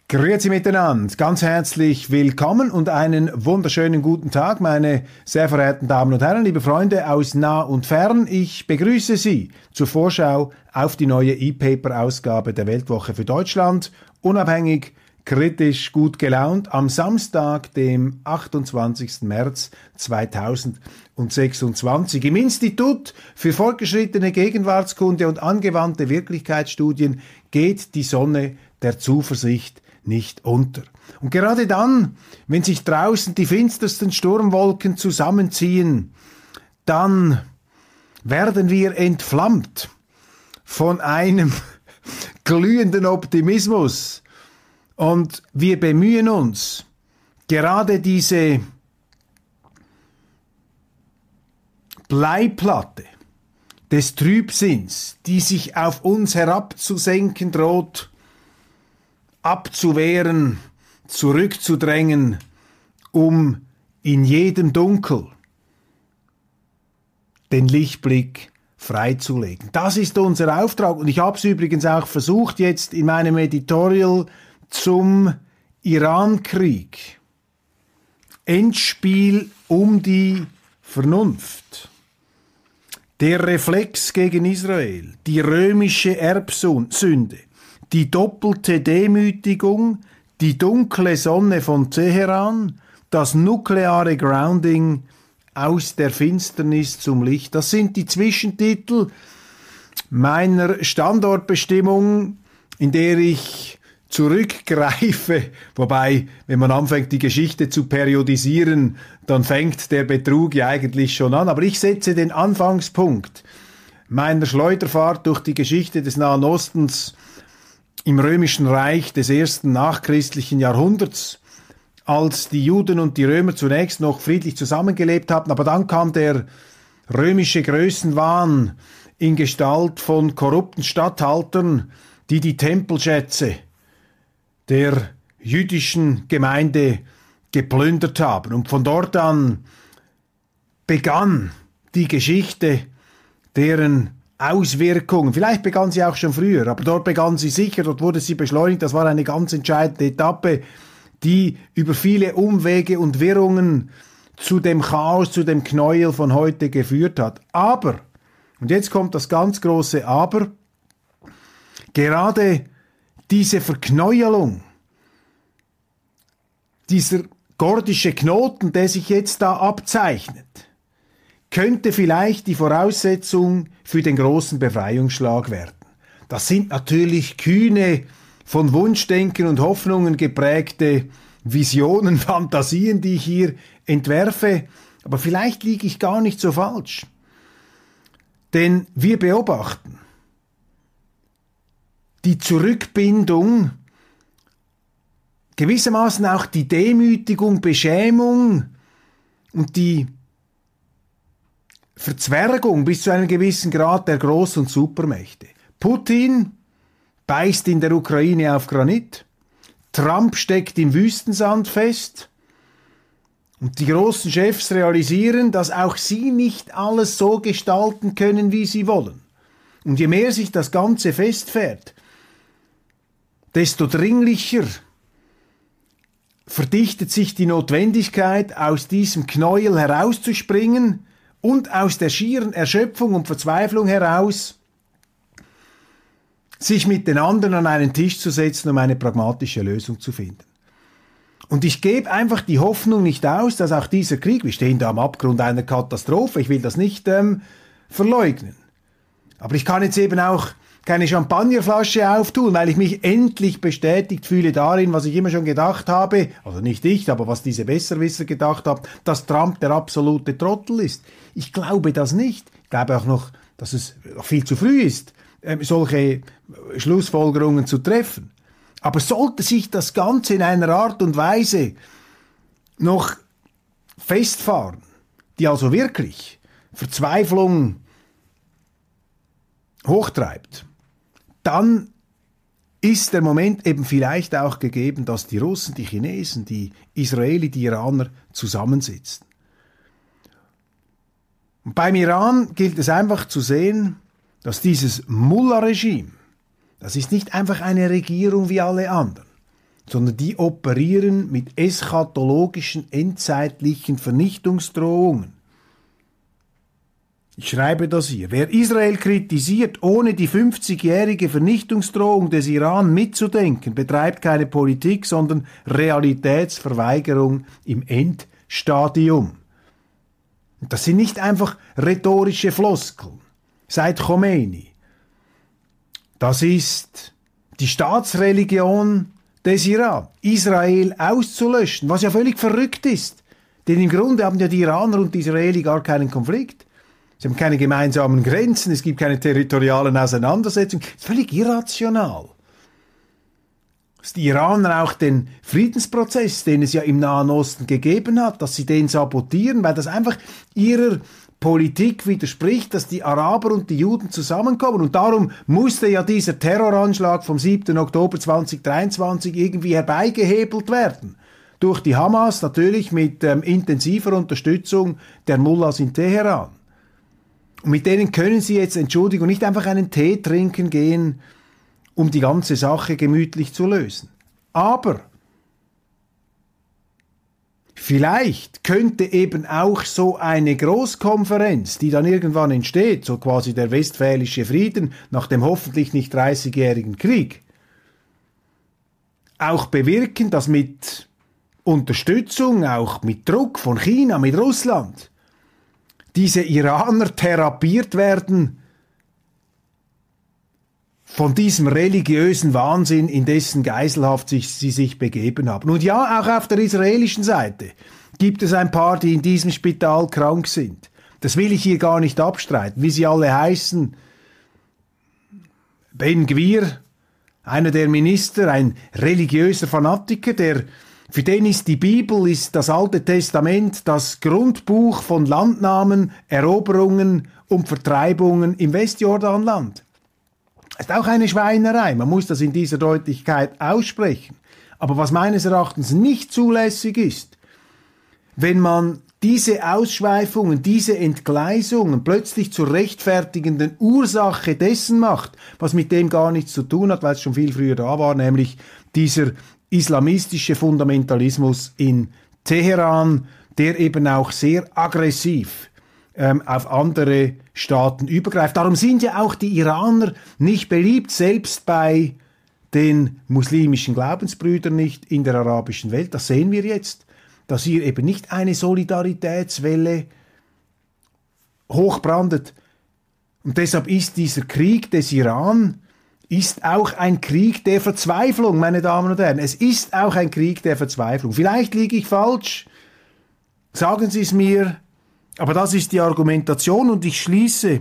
Grüezi miteinander, ganz herzlich willkommen und einen wunderschönen guten Tag, meine sehr verehrten Damen und Herren, liebe Freunde aus nah und fern. Ich begrüße Sie zur Vorschau auf die neue E-Paper-Ausgabe der Weltwoche für Deutschland. Unabhängig, kritisch, gut gelaunt am Samstag, dem 28. März 2026. Im Institut für fortgeschrittene Gegenwartskunde und angewandte Wirklichkeitsstudien geht die Sonne der Zuversicht nicht unter. Und gerade dann, wenn sich draußen die finstersten Sturmwolken zusammenziehen, dann werden wir entflammt von einem glühenden Optimismus. Und wir bemühen uns, gerade diese Bleiplatte des Trübsinns, die sich auf uns herabzusenken droht, abzuwehren, zurückzudrängen, um in jedem Dunkel den Lichtblick freizulegen. Das ist unser Auftrag und ich habe es übrigens auch versucht jetzt in meinem Editorial zum Irankrieg. Endspiel um die Vernunft. Der Reflex gegen Israel, die römische Erbsünde, die doppelte Demütigung, die dunkle Sonne von Teheran, das nukleare Grounding aus der Finsternis zum Licht. Das sind die Zwischentitel meiner Standortbestimmung, in der ich zurückgreife, wobei, wenn man anfängt, die Geschichte zu periodisieren, dann fängt der Betrug ja eigentlich schon an. Aber ich setze den Anfangspunkt meiner Schleuderfahrt durch die Geschichte des Nahen Ostens im Römischen Reich des ersten nachchristlichen Jahrhunderts, als die Juden und die Römer zunächst noch friedlich zusammengelebt hatten, aber dann kam der römische Größenwahn in Gestalt von korrupten Statthaltern, die die Tempelschätze der jüdischen Gemeinde geplündert haben. Und von dort an begann die Geschichte, deren Auswirkungen, vielleicht begann sie auch schon früher, aber dort begann sie sicher, dort wurde sie beschleunigt, das war eine ganz entscheidende Etappe, die über viele Umwege und Wirrungen zu dem Chaos, zu dem Knäuel von heute geführt hat. Aber, und jetzt kommt das ganz große Aber, gerade diese Verknäuelung, dieser gordische Knoten, der sich jetzt da abzeichnet, könnte vielleicht die Voraussetzung für den großen Befreiungsschlag werden. Das sind natürlich kühne, von Wunschdenken und Hoffnungen geprägte Visionen, Fantasien, die ich hier entwerfe, aber vielleicht liege ich gar nicht so falsch. Denn wir beobachten die Zurückbindung, gewissermaßen auch die Demütigung, Beschämung und die Verzwergung bis zu einem gewissen Grad der Groß- und Supermächte. Putin beißt in der Ukraine auf Granit, Trump steckt im Wüstensand fest und die großen Chefs realisieren, dass auch sie nicht alles so gestalten können, wie sie wollen. Und je mehr sich das Ganze festfährt, desto dringlicher verdichtet sich die Notwendigkeit, aus diesem Knäuel herauszuspringen und aus der schieren Erschöpfung und Verzweiflung heraus sich mit den anderen an einen Tisch zu setzen, um eine pragmatische Lösung zu finden. Und ich gebe einfach die Hoffnung nicht aus, dass auch dieser Krieg, wir stehen da am Abgrund einer Katastrophe, ich will das nicht verleugnen. Aber ich kann jetzt eben auch keine Champagnerflasche auftun, weil ich mich endlich bestätigt fühle darin, was ich immer schon gedacht habe, also nicht ich, aber was diese Besserwisser gedacht haben, dass Trump der absolute Trottel ist. Ich glaube das nicht. Ich glaube auch noch, dass es noch viel zu früh ist, solche Schlussfolgerungen zu treffen. Aber sollte sich das Ganze in einer Art und Weise noch festfahren, die also wirklich Verzweiflung hochtreibt, dann ist der Moment eben vielleicht auch gegeben, dass die Russen, die Chinesen, die Israeli, die Iraner zusammensitzen. Und beim Iran gilt es einfach zu sehen, dass dieses Mullah-Regime, das ist nicht einfach eine Regierung wie alle anderen. sondern die operieren mit eschatologischen, endzeitlichen Vernichtungsdrohungen. Ich schreibe das hier. Wer Israel kritisiert, ohne die 50-jährige Vernichtungsdrohung des Iran mitzudenken, betreibt keine Politik, sondern Realitätsverweigerung im Endstadium. Und das sind nicht einfach rhetorische Floskeln. Seit Khomeini. Das ist die Staatsreligion des Iran, Israel auszulöschen, was ja völlig verrückt ist. Denn im Grunde haben ja die Iraner und die Israeli gar keinen Konflikt. Sie haben keine gemeinsamen Grenzen, es gibt keine territorialen Auseinandersetzungen. Das ist völlig irrational. Dass die Iraner auch den Friedensprozess, den es ja im Nahen Osten gegeben hat, dass sie den sabotieren, weil das einfach ihrer Politik widerspricht, dass die Araber und die Juden zusammenkommen. Und darum musste ja dieser Terroranschlag vom 7. Oktober 2023 irgendwie herbeigehebelt werden. Durch die Hamas, natürlich mit intensiver Unterstützung der Mullahs in Teheran. Und mit denen können Sie jetzt, Entschuldigung, nicht einfach einen Tee trinken gehen, um die ganze Sache gemütlich zu lösen. Aber vielleicht könnte eben auch so eine Großkonferenz, die dann irgendwann entsteht, so quasi der Westfälische Frieden nach dem hoffentlich nicht 30-jährigen Krieg, auch bewirken, dass mit Unterstützung, auch mit Druck von China, mit Russland, diese Iraner therapiert werden von diesem religiösen Wahnsinn, in dessen Geiselhaft sie sich begeben haben. Und ja, auch auf der israelischen Seite gibt es ein paar, die in diesem Spital krank sind. Das will ich hier gar nicht abstreiten, wie sie alle heißen. Ben Gvir, einer der Minister, ein religiöser Fanatiker, für den ist die Bibel, ist das Alte Testament, das Grundbuch von Landnahmen, Eroberungen und Vertreibungen im Westjordanland. Das ist auch eine Schweinerei, man muss das in dieser Deutlichkeit aussprechen. Aber was meines Erachtens nicht zulässig ist, wenn man diese Ausschweifungen, diese Entgleisungen plötzlich zur rechtfertigenden Ursache dessen macht, was mit dem gar nichts zu tun hat, weil es schon viel früher da war, nämlich dieser islamistische Fundamentalismus in Teheran, der eben auch sehr aggressiv auf andere Staaten übergreift. Darum sind ja auch die Iraner nicht beliebt, selbst bei den muslimischen Glaubensbrüdern nicht in der arabischen Welt. Das sehen wir jetzt, dass hier eben nicht eine Solidaritätswelle hochbrandet. Und deshalb ist dieser Krieg des Iran ist auch ein Krieg der Verzweiflung, meine Damen und Herren. Es ist auch ein Krieg der Verzweiflung. Vielleicht liege ich falsch, sagen Sie es mir, aber das ist die Argumentation und ich schließe.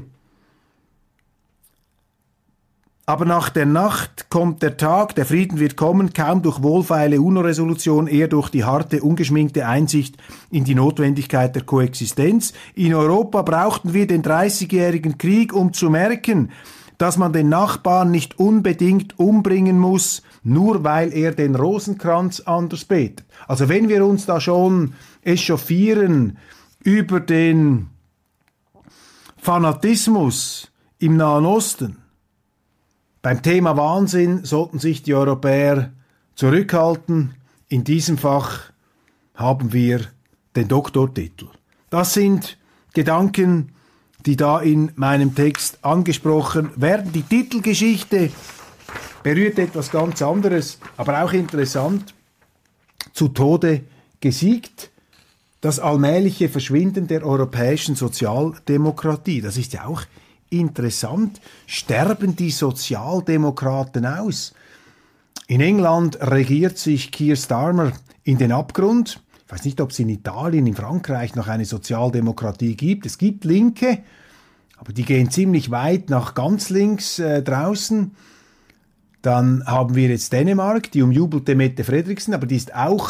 Aber nach der Nacht kommt der Tag, der Frieden wird kommen, kaum durch wohlfeile UNO-Resolution, eher durch die harte, ungeschminkte Einsicht in die Notwendigkeit der Koexistenz. In Europa brauchten wir den 30-jährigen Krieg, um zu merken, dass man den Nachbarn nicht unbedingt umbringen muss, nur weil er den Rosenkranz anders betet. Also wenn wir uns da schon echauffieren über den Fanatismus im Nahen Osten, beim Thema Wahnsinn sollten sich die Europäer zurückhalten. In diesem Fach haben wir den Doktortitel. Das sind Gedanken, die da in meinem Text angesprochen werden. Die Titelgeschichte berührt etwas ganz anderes, aber auch interessant. Zu Tode gesiegt. Das allmähliche Verschwinden der europäischen Sozialdemokratie. Das ist ja auch interessant. Sterben die Sozialdemokraten aus? In England regiert sich Keir Starmer in den Abgrund. Ich weiß nicht, ob es in Italien, in Frankreich noch eine Sozialdemokratie gibt. Es gibt Linke, aber die gehen ziemlich weit nach ganz links draußen. Dann haben wir jetzt Dänemark, die umjubelte Mette Frederiksen, aber die ist auch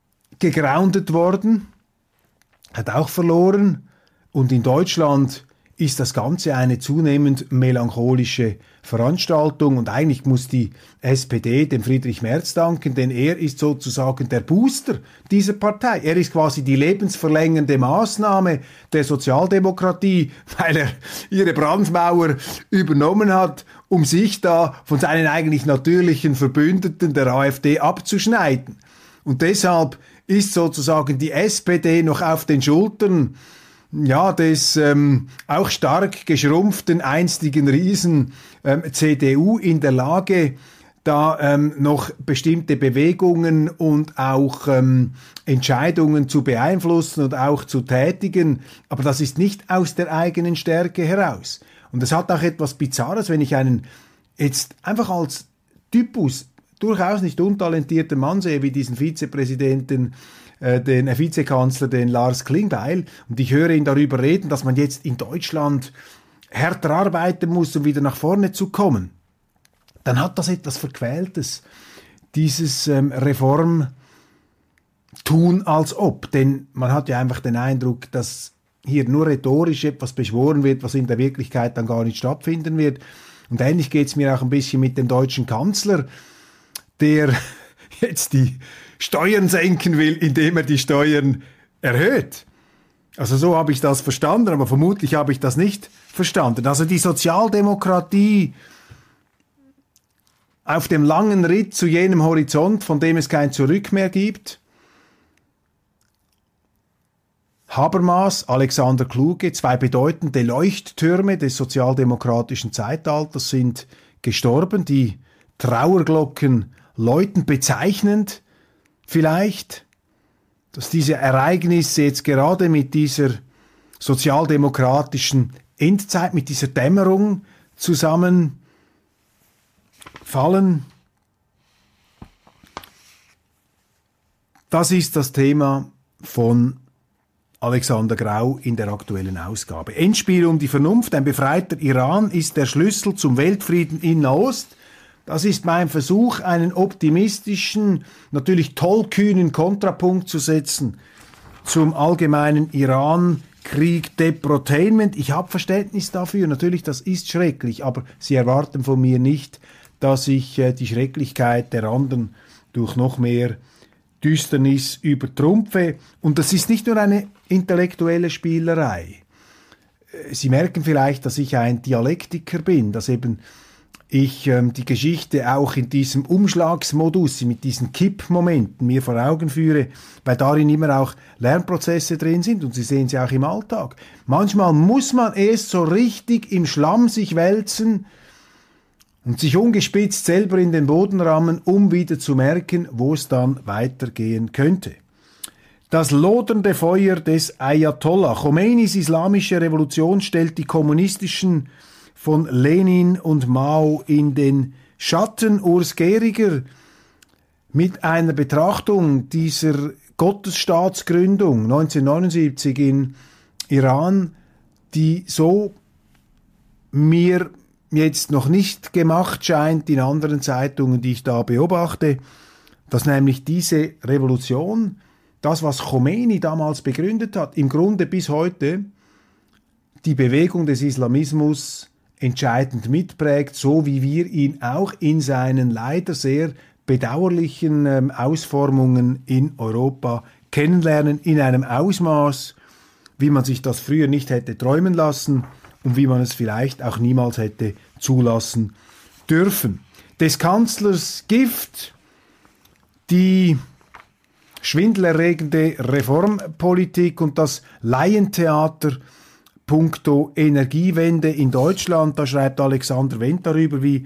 gegroundet worden, hat auch verloren. Und in Deutschland ist das Ganze eine zunehmend melancholische Veranstaltung und eigentlich muss die SPD dem Friedrich Merz danken, denn er ist sozusagen der Booster dieser Partei. Er ist quasi die lebensverlängernde Maßnahme der Sozialdemokratie, weil er ihre Brandmauer übernommen hat, um sich da von seinen eigentlich natürlichen Verbündeten der AfD abzuschneiden. Und deshalb ist sozusagen die SPD noch auf den Schultern des auch stark geschrumpften einstigen Riesen CDU in der Lage, da noch bestimmte Bewegungen und auch Entscheidungen zu beeinflussen und auch zu tätigen. Aber das ist nicht aus der eigenen Stärke heraus. Und es hat auch etwas Bizarres, wenn ich einen jetzt einfach als Typus durchaus nicht untalentierten Mann sehe, wie diesen Vizepräsidenten, den Vizekanzler, den Lars Klingbeil, und ich höre ihn darüber reden, dass man jetzt in Deutschland härter arbeiten muss, um wieder nach vorne zu kommen, dann hat das etwas Verquältes, dieses Reformtun als ob. Denn man hat ja einfach den Eindruck, dass hier nur rhetorisch etwas beschworen wird, was in der Wirklichkeit dann gar nicht stattfinden wird. Und ähnlich geht es mir auch ein bisschen mit dem deutschen Kanzler, der jetzt die Steuern senken will, indem er die Steuern erhöht. Also so habe ich das verstanden, aber vermutlich habe ich das nicht verstanden. Also die Sozialdemokratie auf dem langen Ritt zu jenem Horizont, von dem es kein Zurück mehr gibt. Habermas, Alexander Kluge, zwei bedeutende Leuchttürme des sozialdemokratischen Zeitalters sind gestorben. Die Trauerglocken läuten, bezeichnend vielleicht, dass diese Ereignisse jetzt gerade mit dieser sozialdemokratischen Endzeit, mit dieser Dämmerung zusammenfallen. Das ist das Thema von Alexander Grau in der aktuellen Ausgabe. Endspiel um die Vernunft, ein befreiter Iran ist der Schlüssel zum Weltfrieden in Nahost. Das ist mein Versuch, einen optimistischen, natürlich tollkühnen Kontrapunkt zu setzen zum allgemeinen Iran-Krieg Deprotainment. Ich habe Verständnis dafür, natürlich, das ist schrecklich, aber Sie erwarten von mir nicht, dass ich die Schrecklichkeit der anderen durch noch mehr Düsternis übertrumpfe. Und das ist nicht nur eine intellektuelle Spielerei. Sie merken vielleicht, dass ich ein Dialektiker bin, dass eben ich die Geschichte auch in diesem Umschlagsmodus, mit diesen Kippmomenten mir vor Augen führe, weil darin immer auch Lernprozesse drin sind und Sie sehen sie auch im Alltag. Manchmal muss man erst so richtig im Schlamm sich wälzen und sich ungespitzt selber in den Boden rammen, um wieder zu merken, wo es dann weitergehen könnte. Das lodernde Feuer des Ayatollah. Khomeinis islamische Revolution stellt die kommunistischen von Lenin und Mao in den Schatten. Urs Gehriger mit einer Betrachtung dieser Gottesstaatsgründung 1979 in Iran, die so mir jetzt noch nicht gemacht scheint in anderen Zeitungen, die ich da beobachte, dass nämlich diese Revolution, das, was Khomeini damals begründet hat, im Grunde bis heute die Bewegung des Islamismus entscheidend mitprägt, so wie wir ihn auch in seinen leider sehr bedauerlichen Ausformungen in Europa kennenlernen, in einem Ausmaß, wie man sich das früher nicht hätte träumen lassen und wie man es vielleicht auch niemals hätte zulassen dürfen. Des Kanzlers Gift, die schwindelerregende Reformpolitik und das Laientheater puncto Energiewende in Deutschland, da schreibt Alexander Wendt darüber, wie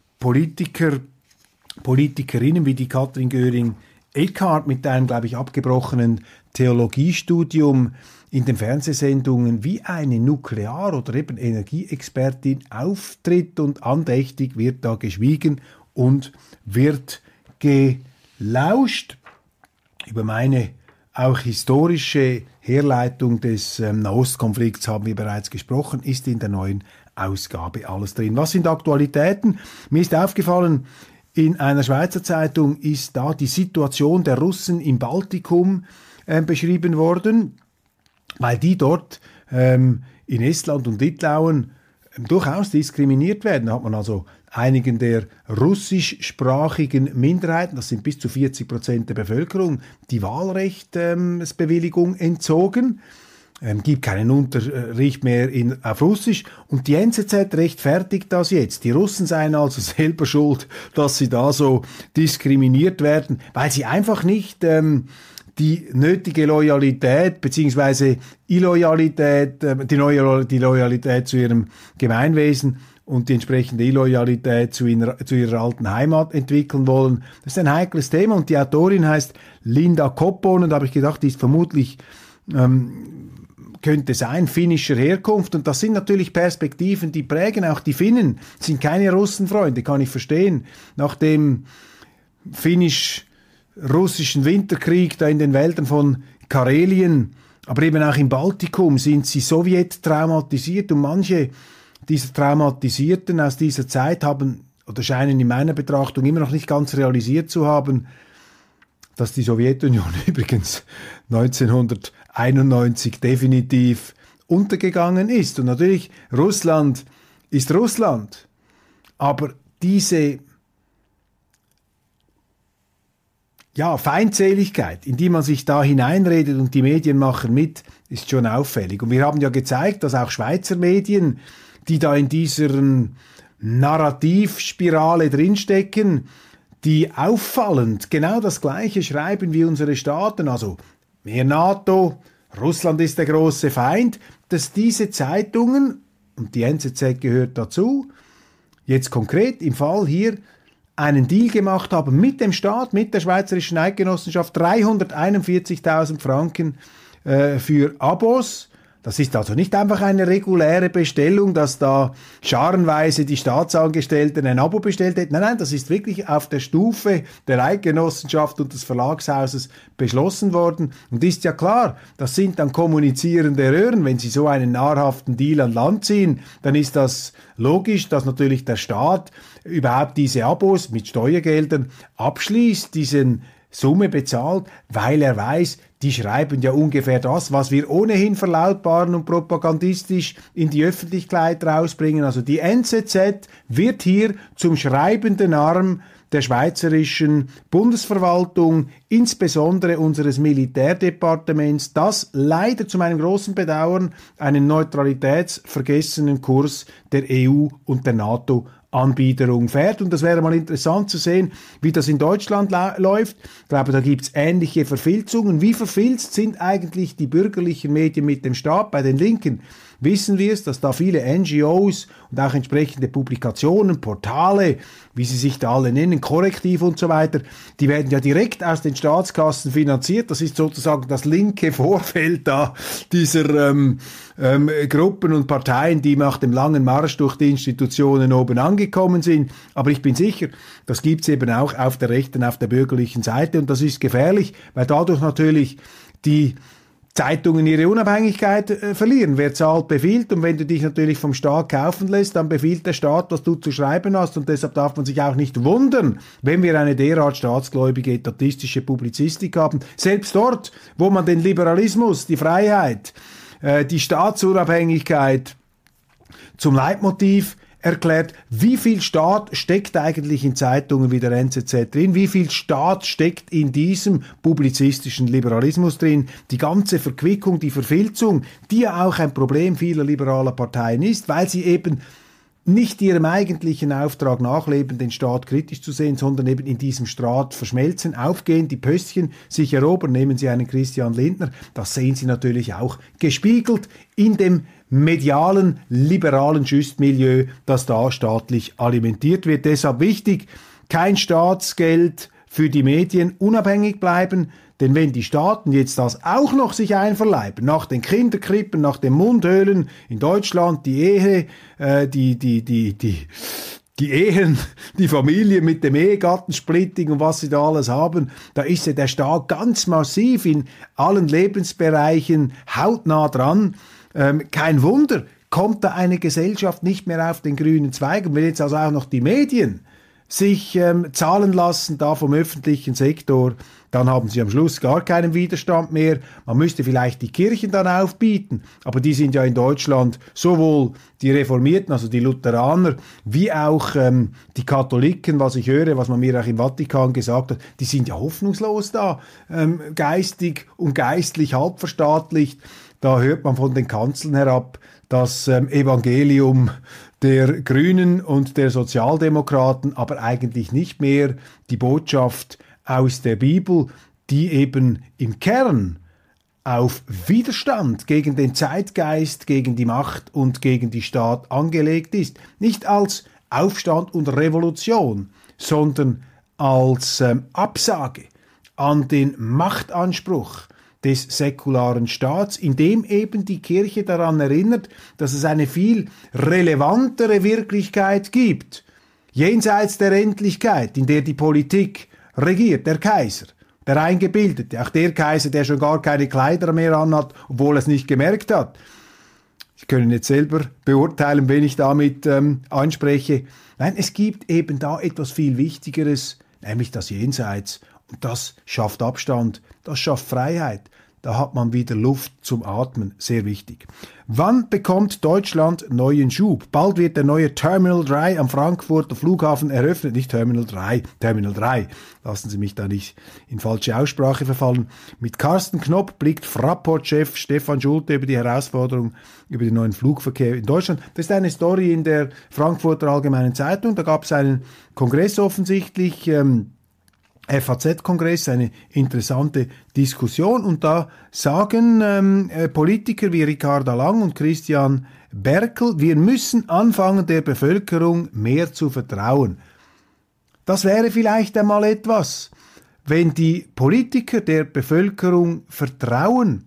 Politikerinnen wie die Katrin Göring-Eckardt mit einem, glaube ich, abgebrochenen Theologiestudium in den Fernsehsendungen wie eine Nuklear- oder eben Energieexpertin auftritt und andächtig wird da geschwiegen und wird gelauscht. Über meine auch historische Herleitung des Nahostkonflikts haben wir bereits gesprochen, ist in der neuen Ausgabe alles drin. Was sind Aktualitäten? Mir ist aufgefallen, in einer Schweizer Zeitung ist da die Situation der Russen im Baltikum beschrieben worden, weil die dort in Estland und Litauen durchaus diskriminiert werden. Da hat man also einigen der russischsprachigen Minderheiten, das sind bis zu 40% der Bevölkerung, die Wahlrechtsbewilligung entzogen. Gibt keinen Unterricht mehr auf Russisch. Und die NZZ rechtfertigt das jetzt. Die Russen seien also selber schuld, dass sie da so diskriminiert werden, weil sie einfach nicht die nötige Loyalität beziehungsweise Illoyalität, die Loyalität zu ihrem Gemeinwesen und die entsprechende Illoyalität zu ihrer alten Heimat entwickeln wollen. Das ist ein heikles Thema und die Autorin heißt Linda Koppon und da habe ich gedacht, die ist vermutlich könnte sein, finnischer Herkunft. Und das sind natürlich Perspektiven, die prägen. Auch die Finnen sind keine Russenfreunde, kann ich verstehen. Nach dem finnisch-russischen Winterkrieg da in den Wäldern von Karelien, aber eben auch im Baltikum sind sie Sowjet traumatisiert. Und manche dieser Traumatisierten aus dieser Zeit haben oder scheinen in meiner Betrachtung immer noch nicht ganz realisiert zu haben, dass die Sowjetunion übrigens 1991 definitiv untergegangen ist. Und natürlich, Russland ist Russland. Aber diese Feindseligkeit, in die man sich da hineinredet und die Medien machen mit, ist schon auffällig. Und wir haben ja gezeigt, dass auch Schweizer Medien, die da in dieser Narrativspirale drinstecken, die auffallend genau das Gleiche schreiben wie unsere Staaten, also mehr NATO, Russland ist der große Feind, dass diese Zeitungen, und die NZZ gehört dazu, jetzt konkret im Fall hier einen Deal gemacht haben mit dem Staat, mit der Schweizerischen Eidgenossenschaft, 341.000 Franken für Abos. Das ist also nicht einfach eine reguläre Bestellung, dass da scharenweise die Staatsangestellten ein Abo bestellt hätten. Nein, das ist wirklich auf der Stufe der Eidgenossenschaft und des Verlagshauses beschlossen worden. Und ist ja klar, das sind dann kommunizierende Röhren. Wenn sie so einen nahrhaften Deal an Land ziehen, dann ist das logisch, dass natürlich der Staat überhaupt diese Abos mit Steuergeldern abschließt, diesen Summe bezahlt, weil er weiß, die schreiben ja ungefähr das, was wir ohnehin verlautbaren und propagandistisch in die Öffentlichkeit rausbringen. Also die NZZ wird hier zum schreibenden Arm der schweizerischen Bundesverwaltung, insbesondere unseres Militärdepartements, das leider zu meinem großen Bedauern einen neutralitätsvergessenen Kurs der EU und der NATO Anbiederung fährt. Und das wäre mal interessant zu sehen, wie das in Deutschland läuft. Ich glaube, da gibt es ähnliche Verfilzungen. Wie verfilzt sind eigentlich die bürgerlichen Medien mit dem Staat? Bei den Linken wissen wir es, dass da viele NGOs und auch entsprechende Publikationen, Portale, wie sie sich da alle nennen, Korrektiv und so weiter, die werden ja direkt aus den Staatskassen finanziert. Das ist sozusagen das linke Vorfeld da dieser Gruppen und Parteien, die nach dem langen Marsch durch die Institutionen oben angekommen sind. Aber ich bin sicher, das gibt's eben auch auf der rechten, auf der bürgerlichen Seite. Und das ist gefährlich, weil dadurch natürlich die Zeitungen ihre Unabhängigkeit verlieren. Wer zahlt, befiehlt. Und wenn du dich natürlich vom Staat kaufen lässt, dann befiehlt der Staat, was du zu schreiben hast. Und deshalb darf man sich auch nicht wundern, wenn wir eine derart staatsgläubige, etatistische Publizistik haben. Selbst dort, wo man den Liberalismus, die Freiheit, die Staatsunabhängigkeit zum Leitmotiv erklärt, wie viel Staat steckt eigentlich in Zeitungen wie der NZZ drin, wie viel Staat steckt in diesem publizistischen Liberalismus drin, die ganze Verquickung, die Verfilzung, die ja auch ein Problem vieler liberaler Parteien ist, weil sie eben nicht ihrem eigentlichen Auftrag nachleben, den Staat kritisch zu sehen, sondern eben in diesem Staat verschmelzen, aufgehen, die Pöstchen sich erobern. Nehmen Sie einen Christian Lindner, das sehen Sie natürlich auch gespiegelt in dem medialen, liberalen Schüssmilieu, das da staatlich alimentiert wird. Deshalb wichtig, kein Staatsgeld für die Medien, unabhängig bleiben, denn wenn die Staaten jetzt das auch noch sich einverleiben, nach den Kinderkrippen, nach den Mundhöhlen in Deutschland, die Ehe, die Ehen, die Familie mit dem Ehegattensplitting und was sie da alles haben, da ist ja der Staat ganz massiv in allen Lebensbereichen hautnah dran. Kein Wunder, kommt da eine Gesellschaft nicht mehr auf den grünen Zweig. Und wenn jetzt also auch noch die Medien sich zahlen lassen, da vom öffentlichen Sektor, dann haben sie am Schluss gar keinen Widerstand mehr. Man müsste vielleicht die Kirchen dann aufbieten, aber die sind ja in Deutschland sowohl die Reformierten, also die Lutheraner, wie auch die Katholiken, was ich höre, was man mir auch im Vatikan gesagt hat, die sind ja hoffnungslos da, geistig und geistlich halb verstaatlicht. Da hört man von den Kanzeln herab, das Evangelium der Grünen und der Sozialdemokraten, aber eigentlich nicht mehr die Botschaft aus der Bibel, die eben im Kern auf Widerstand gegen den Zeitgeist, gegen die Macht und gegen die Staat angelegt ist. Nicht als Aufstand und Revolution, sondern als Absage an den Machtanspruch des säkularen Staats, indem eben die Kirche daran erinnert, dass es eine viel relevantere Wirklichkeit gibt, jenseits der Endlichkeit, in der die Politik regiert, der Kaiser, der Eingebildete, auch der Kaiser, der schon gar keine Kleider mehr anhat, obwohl er es nicht gemerkt hat. Sie können jetzt selber beurteilen, wen ich damit anspreche. Nein, es gibt eben da etwas viel Wichtigeres, nämlich das Jenseits. Und das schafft Abstand, das schafft Freiheit. Da hat man wieder Luft zum Atmen, sehr wichtig. Wann bekommt Deutschland neuen Schub? Bald wird der neue Terminal 3 am Frankfurter Flughafen eröffnet. Nicht Terminal 3, Terminal 3. Lassen Sie mich da nicht in falsche Aussprache verfallen. Mit Carsten Knopp blickt Fraport-Chef Stefan Schulte über die Herausforderung über den neuen Flugverkehr in Deutschland. Das ist eine Story in der Frankfurter Allgemeinen Zeitung. Da gab es einen Kongress offensichtlich, FAZ-Kongress, eine interessante Diskussion, und da sagen Politiker wie Ricarda Lang und Christian Berkel, wir müssen anfangen, der Bevölkerung mehr zu vertrauen. Das wäre vielleicht einmal etwas, wenn die Politiker der Bevölkerung vertrauen,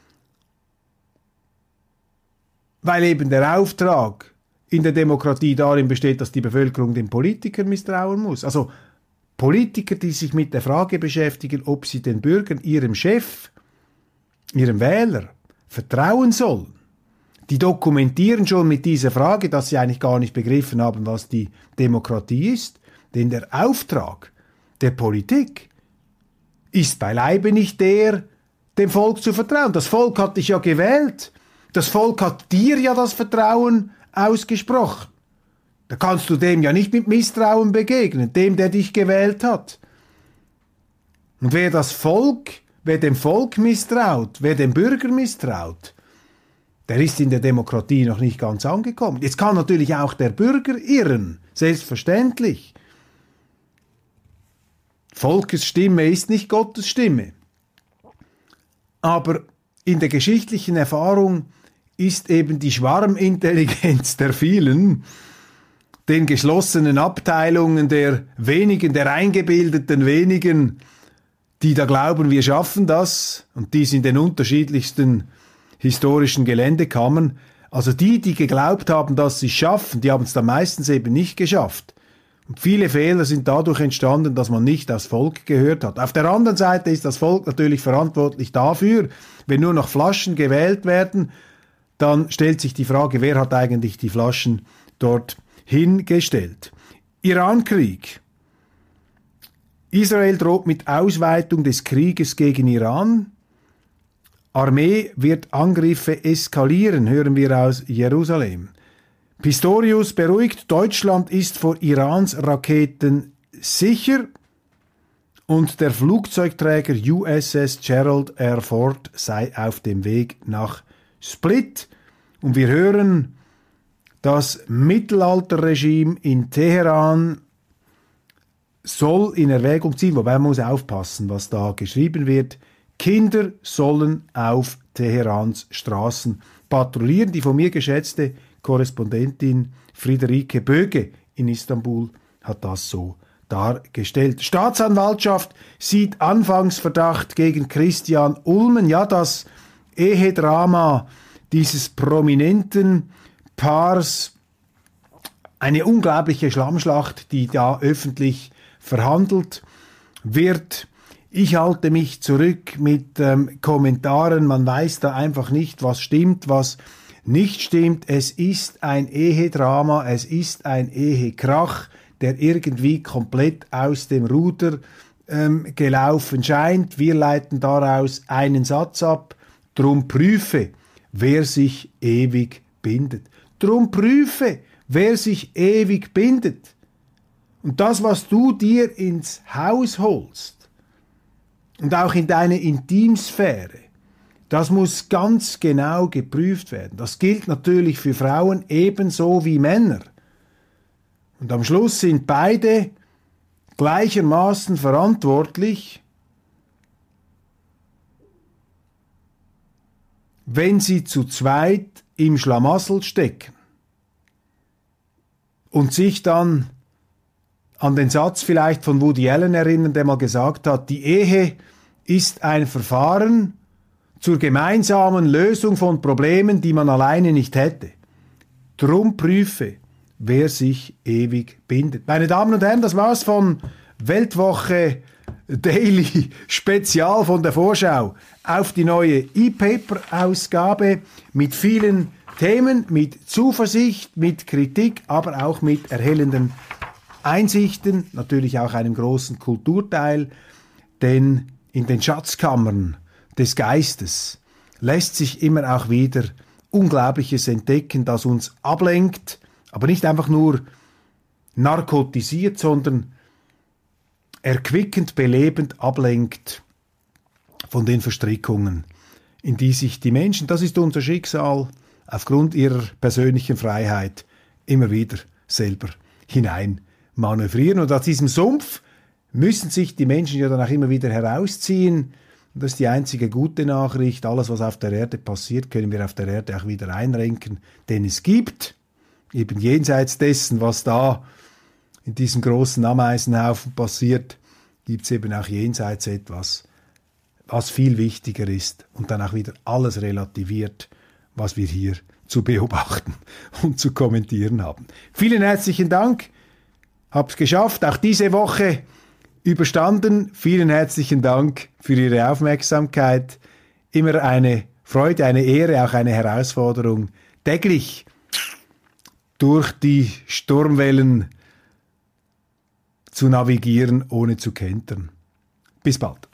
weil eben der Auftrag in der Demokratie darin besteht, dass die Bevölkerung den Politikern misstrauen muss. Also Politiker, die sich mit der Frage beschäftigen, ob sie den Bürgern, ihrem Chef, ihrem Wähler vertrauen sollen, die dokumentieren schon mit dieser Frage, dass sie eigentlich gar nicht begriffen haben, was die Demokratie ist. Denn der Auftrag der Politik ist beileibe nicht der, dem Volk zu vertrauen. Das Volk hat dich ja gewählt. Das Volk hat dir ja das Vertrauen ausgesprochen. Da kannst du dem ja nicht mit Misstrauen begegnen, dem, der dich gewählt hat. Und wer dem Volk misstraut, wer dem Bürger misstraut, der ist in der Demokratie noch nicht ganz angekommen. Jetzt kann natürlich auch der Bürger irren, selbstverständlich. Volkes Stimme ist nicht Gottes Stimme. Aber in der geschichtlichen Erfahrung ist eben die Schwarmintelligenz der vielen, den geschlossenen Abteilungen der wenigen, der eingebildeten wenigen, die da glauben, wir schaffen das, und dies in den unterschiedlichsten historischen Geländekammern. Also die geglaubt haben, dass sie es schaffen, die haben es dann meistens eben nicht geschafft. Und viele Fehler sind dadurch entstanden, dass man nicht aufs Volk gehört hat. Auf der anderen Seite ist das Volk natürlich verantwortlich dafür, wenn nur noch Flaschen gewählt werden, dann stellt sich die Frage, wer hat eigentlich die Flaschen dort hingestellt. Irankrieg. Israel droht mit Ausweitung des Krieges gegen Iran. Armee wird Angriffe eskalieren, hören wir aus Jerusalem. Pistorius beruhigt, Deutschland ist vor Irans Raketen sicher, und der Flugzeugträger USS Gerald R. Ford sei auf dem Weg nach Split. Und wir hören, das Mittelalterregime in Teheran soll in Erwägung ziehen, wobei man muss aufpassen, was da geschrieben wird. Kinder sollen auf Teherans Straßen patrouillieren. Die von mir geschätzte Korrespondentin Friederike Böge in Istanbul hat das so dargestellt. Staatsanwaltschaft sieht Anfangsverdacht gegen Christian Ulmen. Ja, das Ehedrama dieses prominenten Paars, eine unglaubliche Schlammschlacht, die da öffentlich verhandelt wird. Ich halte mich zurück mit Kommentaren. Man weiß da einfach nicht, was stimmt, was nicht stimmt. Es ist ein Ehedrama, es ist ein Ehekrach. der irgendwie komplett aus dem Ruder gelaufen scheint. Wir leiten daraus einen Satz ab: Drum prüfe, wer sich ewig bindet. Drum prüfe, wer sich ewig bindet. Und das, was du dir ins Haus holst und auch in deine Intimsphäre, das muss ganz genau geprüft werden. Das gilt natürlich für Frauen ebenso wie Männer. Und am Schluss sind beide gleichermaßen verantwortlich, wenn sie zu zweit im Schlamassel stecken und sich dann an den Satz vielleicht von Woody Allen erinnern, der mal gesagt hat, die Ehe ist ein Verfahren zur gemeinsamen Lösung von Problemen, die man alleine nicht hätte. Drum prüfe, wer sich ewig bindet. Meine Damen und Herren, das war's von Weltwoche Daily Spezial von der Vorschau auf die neue E-Paper-Ausgabe mit vielen Themen, mit Zuversicht, mit Kritik, aber auch mit erhellenden Einsichten, natürlich auch einem großen Kulturteil, denn in den Schatzkammern des Geistes lässt sich immer auch wieder Unglaubliches entdecken, das uns ablenkt, aber nicht einfach nur narkotisiert, sondern erquickend, belebend ablenkt von den Verstrickungen, in die sich die Menschen, das ist unser Schicksal, aufgrund ihrer persönlichen Freiheit immer wieder selber hinein manövrieren. Und aus diesem Sumpf müssen sich die Menschen ja dann auch immer wieder herausziehen. Und das ist die einzige gute Nachricht. Alles, was auf der Erde passiert, können wir auf der Erde auch wieder einrenken. Denn es gibt, eben jenseits dessen, was da in diesem großen Ameisenhaufen passiert, gibt es eben auch jenseits etwas, was viel wichtiger ist und dann auch wieder alles relativiert, was wir hier zu beobachten und zu kommentieren haben. Vielen herzlichen Dank. Hab's geschafft, auch diese Woche überstanden. Vielen herzlichen Dank für Ihre Aufmerksamkeit. Immer eine Freude, eine Ehre, auch eine Herausforderung, täglich durch die Sturmwellen zu navigieren, ohne zu kentern. Bis bald.